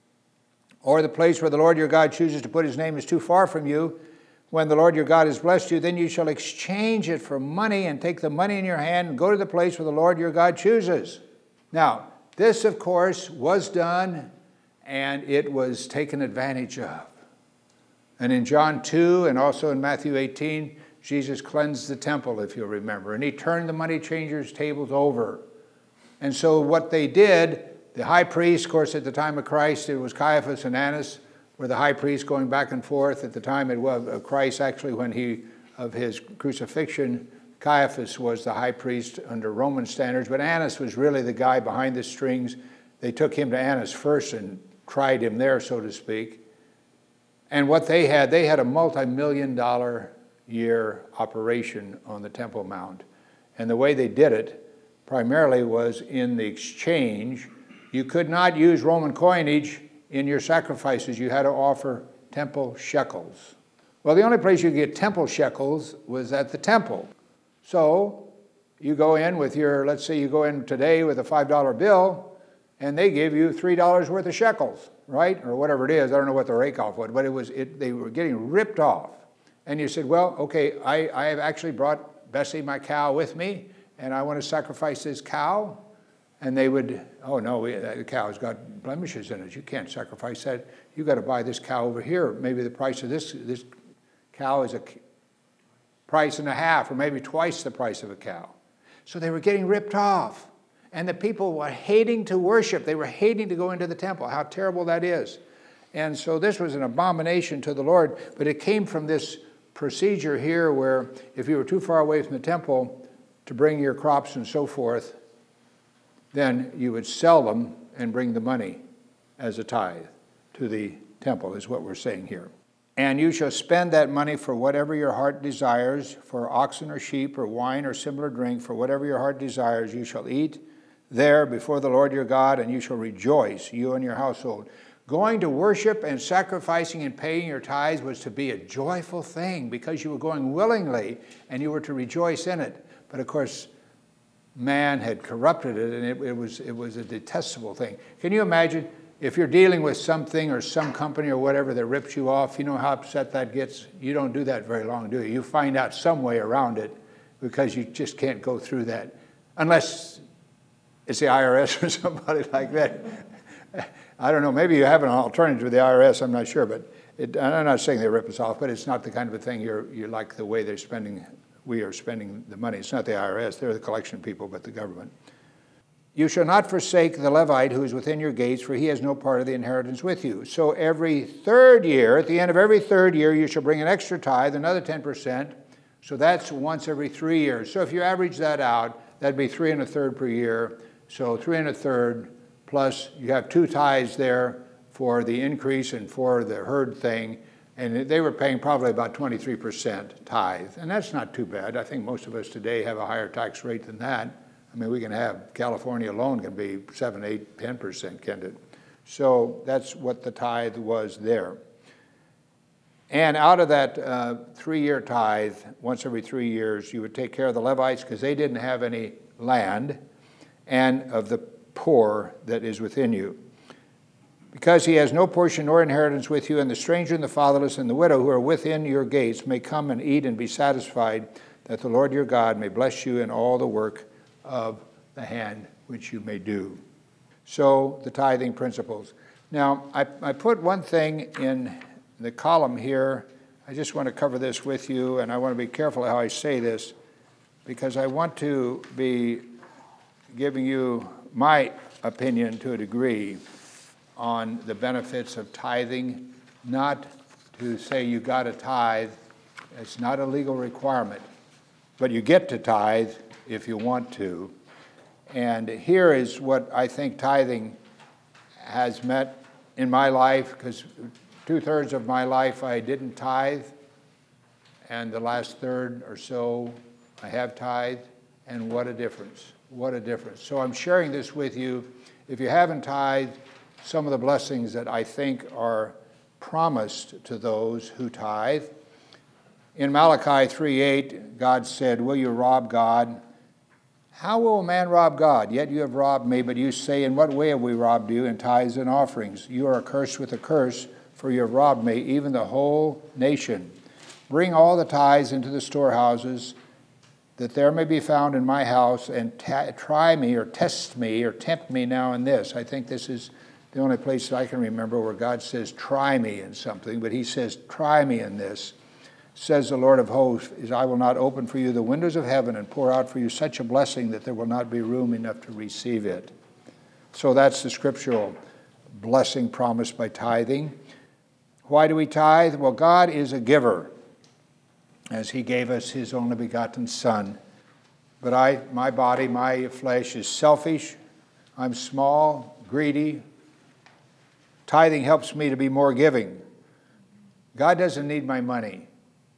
or the place where the Lord your God chooses to put his name is too far from you, when the Lord your God has blessed you, then you shall exchange it for money and take the money in your hand and go to the place where the Lord your God chooses. Now, this, of course, was done, and it was taken advantage of. And in John two and also in Matthew eighteen, Jesus cleansed the temple, if you'll remember, and he turned the money changers' tables over. And so what they did, the high priest, of course, at the time of Christ, it was Caiaphas and Annas, were the high priests going back and forth. At the time it was of Christ, actually, when he, of his crucifixion, Caiaphas was the high priest under Roman standards, but Annas was really the guy behind the strings. They took him to Annas first and tried him there, so to speak. And what they had, they had a multi-million dollar year operation on the Temple Mount. And the way they did it primarily was in the exchange. You could not use Roman coinage in your sacrifices. You had to offer temple shekels. Well, the only place you could get temple shekels was at the temple. So you go in with your, let's say you go in today with a five dollar bill, and they give you three dollars worth of shekels, right? Or whatever it is. I don't know what the rake-off was, but it was, it, they were getting ripped off. And you said, well, okay, I, I have actually brought Bessie, my cow, with me, and I want to sacrifice this cow. And they would, oh no, we, the cow's got blemishes in it. You can't sacrifice that. You got to buy this cow over here. Maybe the price of this, this cow is a price and a half, or maybe twice the price of a cow. So they were getting ripped off. And the people were hating to worship. They were hating to go into the temple. How terrible that is. And so this was an abomination to the Lord, but it came from this procedure here where if you were too far away from the temple to bring your crops and so forth, then you would sell them and bring the money as a tithe to the temple, is what we're saying here. And you shall spend that money for whatever your heart desires, for oxen or sheep or wine or similar drink, for whatever your heart desires, you shall eat there before the Lord your God, and you shall rejoice, you and your household. Going to worship and sacrificing and paying your tithes was to be a joyful thing because you were going willingly and you were to rejoice in it. But of course, man had corrupted it, and it, it was it was a detestable thing. Can you imagine if you're dealing with something or some company or whatever that rips you off? You know how upset that gets? You don't do that very long, do you? You find out some way around it because you just can't go through that unless it's the I R S or somebody like that. I don't know. Maybe you have an alternative to the I R S. I'm not sure, but it, I'm not saying they rip us off, but it's not the kind of a thing you're you like the way they're spending. We are spending the money. It's not the I R S. They're the collection people, but the government. You shall not forsake the Levite who is within your gates, for he has no part of the inheritance with you. So every third year, at the end of every third year, you shall bring an extra tithe, another ten percent. So that's once every three years. So if you average that out, that'd be three and a third per year. So three and a third, plus you have two tithes there for the increase and for the herd thing. And they were paying probably about twenty-three percent tithe. And that's not too bad. I think most of us today have a higher tax rate than that. I mean, we can have, California alone can be seven, eight, ten percent, can't it? So that's what the tithe was there. And out of that uh, three-year tithe, once every three years, you would take care of the Levites because they didn't have any land, and of the poor that is within you. Because he has no portion nor inheritance with you, and the stranger and the fatherless and the widow who are within your gates may come and eat and be satisfied, that the Lord your God may bless you in all the work of the hand which you may do. So the tithing principles. Now, I, I put one thing in the column here. I just want to cover this with you, and I want to be careful how I say this, because I want to be giving you my opinion to a degree on the benefits of tithing. Not to say you got to tithe. It's not a legal requirement, but you get to tithe if you want to. And here is what I think tithing has meant in my life, because two-thirds of my life I didn't tithe, and the last third or so I have tithed, and what a difference. What a difference. So I'm sharing this with you. If you haven't tithed, some of the blessings that I think are promised to those who tithe. In Malachi three eight, God said, will you rob God? How will a man rob God? Yet you have robbed me, but you say, in what way have we robbed you? In tithes and offerings. You are accursed with a curse, for you have robbed me, even the whole nation. Bring all the tithes into the storehouses, that there may be found in my house, and ta- try me or test me or tempt me now in this. I think this is the only place that I can remember where God says, try me in something, but he says, try me in this. Says the Lord of hosts, is I will not open for you the windows of heaven and pour out for you such a blessing that there will not be room enough to receive it. So that's the scriptural blessing promised by tithing. Why do we tithe? Well, God is a giver, as he gave us his only begotten Son. But I, my body, my flesh is selfish. I'm small, greedy. Tithing helps me to be more giving. God doesn't need my money,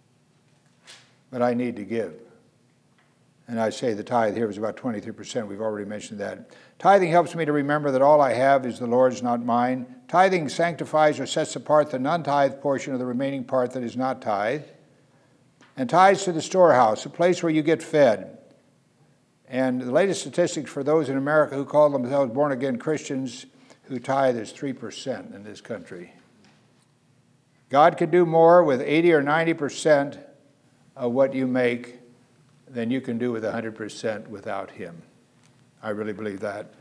but I need to give. And I say the tithe here is about twenty-three percent. We've already mentioned that. Tithing helps me to remember that all I have is the Lord's, not mine. Tithing sanctifies or sets apart the non-tithe portion of the remaining part that is not tithe. And tithes to the storehouse, a place where you get fed. And the latest statistics for those in America who call themselves born-again Christians who tithe is three percent in this country. God could do more with eighty or ninety percent of what you make than you can do with one hundred percent without him. I really believe that.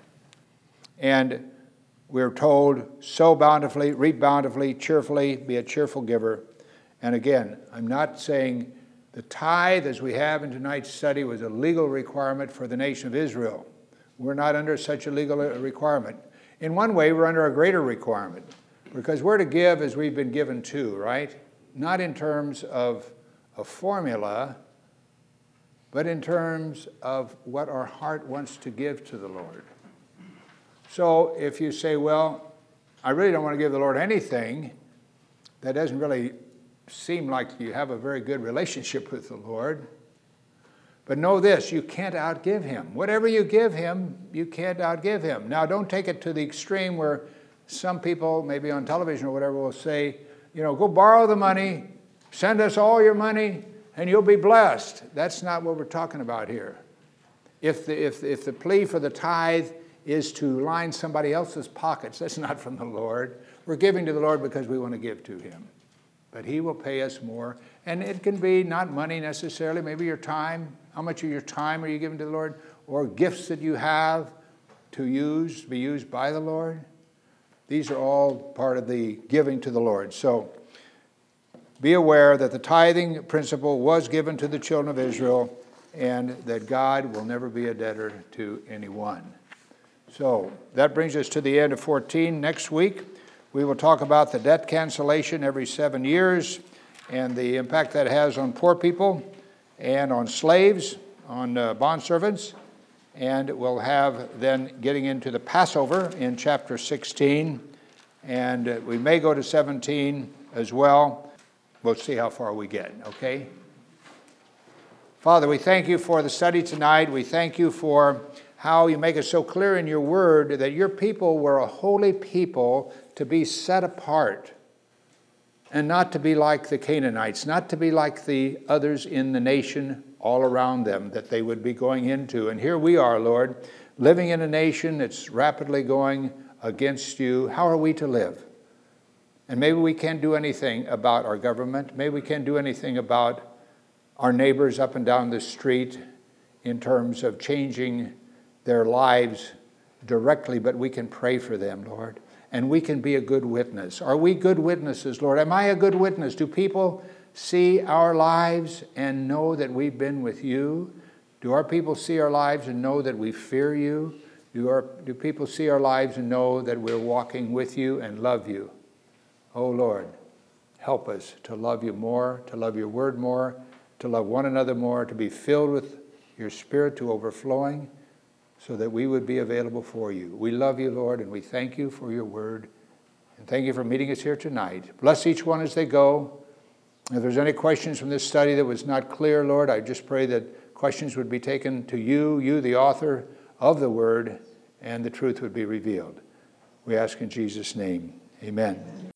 And we're told, sow bountifully, reap bountifully, cheerfully, be a cheerful giver. And again, I'm not saying the tithe, as we have in tonight's study, was a legal requirement for the nation of Israel. We're not under such a legal requirement. In one way, we're under a greater requirement, because we're to give as we've been given to, right? Not in terms of a formula, but in terms of what our heart wants to give to the Lord. So if you say, well, I really don't want to give the Lord anything, that doesn't really seem like you have a very good relationship with the Lord. But know this, you can't outgive him. Whatever you give him, you can't outgive him. Now, don't take it to the extreme where some people, maybe on television or whatever, will say, you know, go borrow the money, send us all your money, and you'll be blessed. That's not what we're talking about here. If the, if, if the plea for the tithe is to line somebody else's pockets, that's not from the Lord. We're giving to the Lord because we want to give to him. But he will pay us more. And it can be not money necessarily, maybe your time. How much of your time are you giving to the Lord? Or gifts that you have to use, to be used by the Lord. These are all part of the giving to the Lord. So be aware that the tithing principle was given to the children of Israel, and that God will never be a debtor to anyone. So that brings us to the end of fourteen. Next week, we will talk about the debt cancellation every seven years and the impact that has on poor people and on slaves, on uh, bondservants. And we'll have then getting into the Passover in chapter sixteen. And uh, we may go to seventeen as well. We'll see how far we get, okay? Father, we thank you for the study tonight. We thank you for how you make it so clear in your word that your people were a holy people to be set apart and not to be like the Canaanites, not to be like the others in the nation all around them that they would be going into. And here we are, Lord, living in a nation that's rapidly going against you. How are we to live? And maybe we can't do anything about our government. Maybe we can't do anything about our neighbors up and down the street in terms of changing their lives directly, but we can pray for them, Lord. And we can be a good witness. Are we good witnesses, Lord? Am I a good witness? Do people see our lives and know that we've been with you? Do our people see our lives and know that we fear you? Do, our, do people see our lives and know that we're walking with you and love you? Oh, Lord, help us to love you more, to love your word more, to love one another more, to be filled with your Spirit to overflowing, so that we would be available for you. We love you, Lord, and we thank you for your word. And thank you for meeting us here tonight. Bless each one as they go. If there's any questions from this study that was not clear, Lord, I just pray that questions would be taken to you, you, the author of the word, and the truth would be revealed. We ask in Jesus' name. Amen.